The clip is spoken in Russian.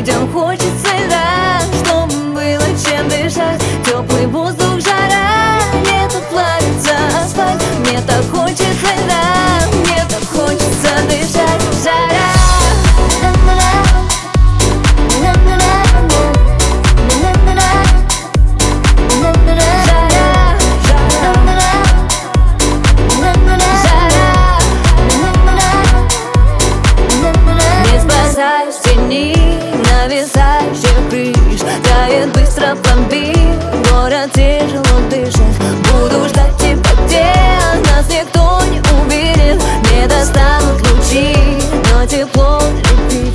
людям хочется играть, чтобы было чем дышать. Теплый воздух, жара, лето плавится асфальт. Мне так хочется играть, мне так хочется дышать. Жара. В тени нависающих крыш тает быстро пломбир, город тяжело дышит. Буду ждать тебя, где нас никто не увидит. Не достанут лучи, но тепло летит.